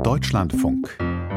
Deutschlandfunk.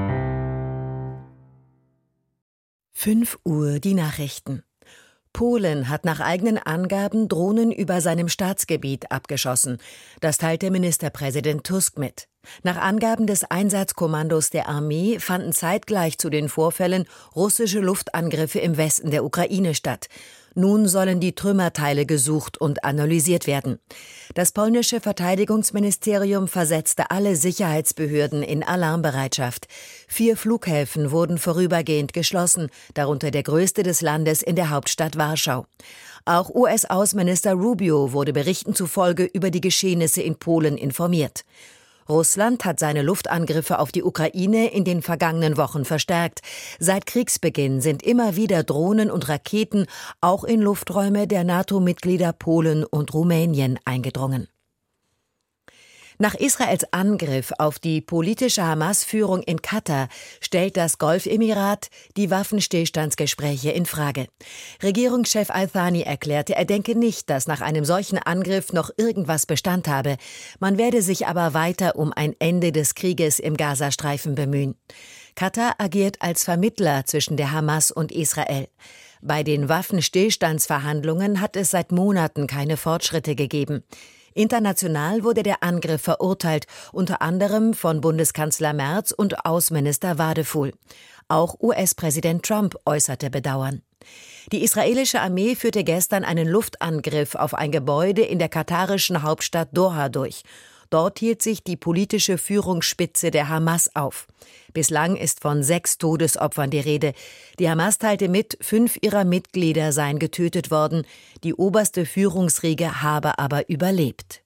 5 Uhr die Nachrichten. Polen hat nach eigenen Angaben Drohnen über seinem Staatsgebiet abgeschossen. Das teilte Ministerpräsident Tusk mit. Nach Angaben des Einsatzkommandos der Armee fanden zeitgleich zu den Vorfällen russische Luftangriffe im Westen der Ukraine statt. Nun sollen die Trümmerteile gesucht und analysiert werden. Das polnische Verteidigungsministerium versetzte alle Sicherheitsbehörden in Alarmbereitschaft. 4 Flughäfen wurden vorübergehend geschlossen, darunter der größte des Landes in der Hauptstadt Warschau. Auch US-Außenminister Rubio wurde Berichten zufolge über die Geschehnisse in Polen informiert. Russland hat seine Luftangriffe auf die Ukraine in den vergangenen Wochen verstärkt. Seit Kriegsbeginn sind immer wieder Drohnen und Raketen auch in Lufträume der NATO-Mitglieder Polen und Rumänien eingedrungen. Nach Israels Angriff auf die politische Hamas-Führung in Katar stellt das Golfemirat die Waffenstillstandsgespräche in Frage. Regierungschef Al-Thani erklärte, er denke nicht, dass nach einem solchen Angriff noch irgendwas Bestand habe. Man werde sich aber weiter um ein Ende des Krieges im Gazastreifen bemühen. Katar agiert als Vermittler zwischen der Hamas und Israel. Bei den Waffenstillstandsverhandlungen hat es seit Monaten keine Fortschritte gegeben. International wurde der Angriff verurteilt, unter anderem von Bundeskanzler Merz und Außenminister Wadefuhl. Auch US-Präsident Trump äußerte Bedauern. Die israelische Armee führte gestern einen Luftangriff auf ein Gebäude in der katarischen Hauptstadt Doha durch. Dort hielt sich die politische Führungsspitze der Hamas auf. Bislang ist von 6 Todesopfern die Rede. Die Hamas teilte mit, 5 ihrer Mitglieder seien getötet worden. Die oberste Führungsriege habe aber überlebt.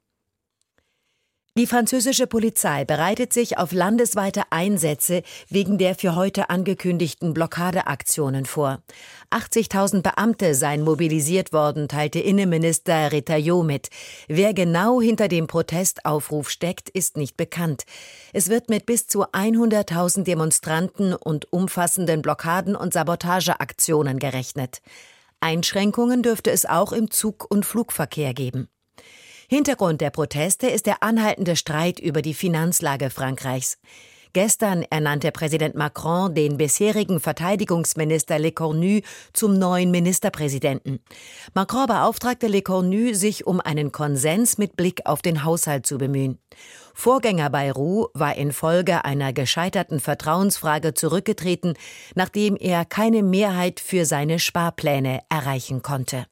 Die französische Polizei bereitet sich auf landesweite Einsätze wegen der für heute angekündigten Blockadeaktionen vor. 80.000 Beamte seien mobilisiert worden, teilte Innenminister Retailleau mit. Wer genau hinter dem Protestaufruf steckt, ist nicht bekannt. Es wird mit bis zu 100.000 Demonstranten und umfassenden Blockaden- und Sabotageaktionen gerechnet. Einschränkungen dürfte es auch im Zug- und Flugverkehr geben. Hintergrund der Proteste ist der anhaltende Streit über die Finanzlage Frankreichs. Gestern ernannte Präsident Macron den bisherigen Verteidigungsminister Lecornu zum neuen Ministerpräsidenten. Macron beauftragte Lecornu, sich um einen Konsens mit Blick auf den Haushalt zu bemühen. Vorgänger Bayrou war infolge einer gescheiterten Vertrauensfrage zurückgetreten, nachdem er keine Mehrheit für seine Sparpläne erreichen konnte.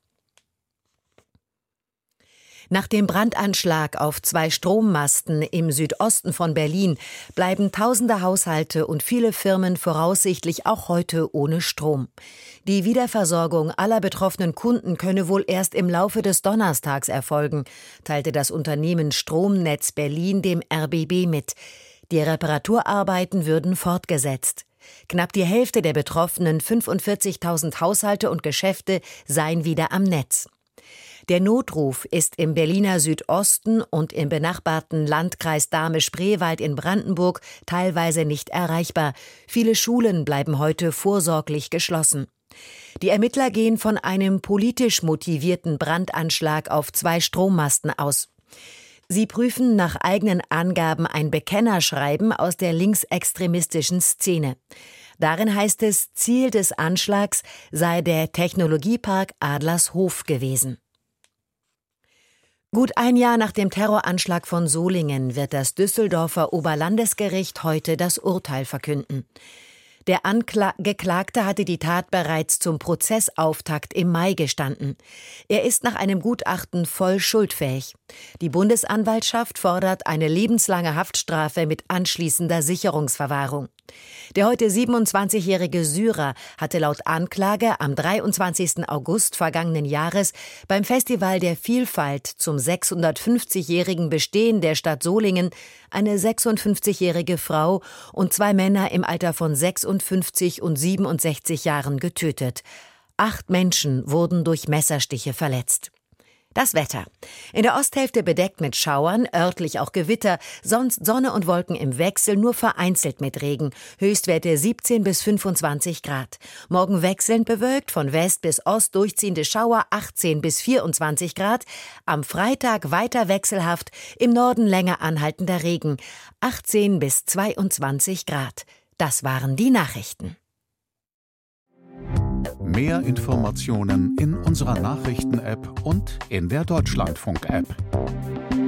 Nach dem Brandanschlag auf 2 Strommasten im Südosten von Berlin bleiben tausende Haushalte und viele Firmen voraussichtlich auch heute ohne Strom. Die Wiederversorgung aller betroffenen Kunden könne wohl erst im Laufe des Donnerstags erfolgen, teilte das Unternehmen Stromnetz Berlin dem RBB mit. Die Reparaturarbeiten würden fortgesetzt. Knapp die Hälfte der betroffenen 45.000 Haushalte und Geschäfte seien wieder am Netz. Der Notruf ist im Berliner Südosten und im benachbarten Landkreis Dahme-Spreewald in Brandenburg teilweise nicht erreichbar. Viele Schulen bleiben heute vorsorglich geschlossen. Die Ermittler gehen von einem politisch motivierten Brandanschlag auf 2 Strommasten aus. Sie prüfen nach eigenen Angaben ein Bekennerschreiben aus der linksextremistischen Szene. Darin heißt es, Ziel des Anschlags sei der Technologiepark Adlershof gewesen. Gut ein Jahr nach dem Terroranschlag von Solingen wird das Düsseldorfer Oberlandesgericht heute das Urteil verkünden. Der Angeklagte hatte die Tat bereits zum Prozessauftakt im Mai gestanden. Er ist nach einem Gutachten voll schuldfähig. Die Bundesanwaltschaft fordert eine lebenslange Haftstrafe mit anschließender Sicherungsverwahrung. Der heute 27-jährige Syrer hatte laut Anklage am 23. August vergangenen Jahres beim Festival der Vielfalt zum 650-jährigen Bestehen der Stadt Solingen eine 56-jährige Frau und 2 Männer im Alter von 56 und 67 Jahren getötet. 8 Menschen wurden durch Messerstiche verletzt. Das Wetter. In der Osthälfte bedeckt mit Schauern, örtlich auch Gewitter, sonst Sonne und Wolken im Wechsel, nur vereinzelt mit Regen. Höchstwerte 17 bis 25 Grad. Morgen wechselnd bewölkt, von West bis Ost durchziehende Schauer 18 bis 24 Grad. Am Freitag weiter wechselhaft, im Norden länger anhaltender Regen 18 bis 22 Grad. Das waren die Nachrichten. Mehr Informationen in unserer Nachrichten-App und in der Deutschlandfunk-App.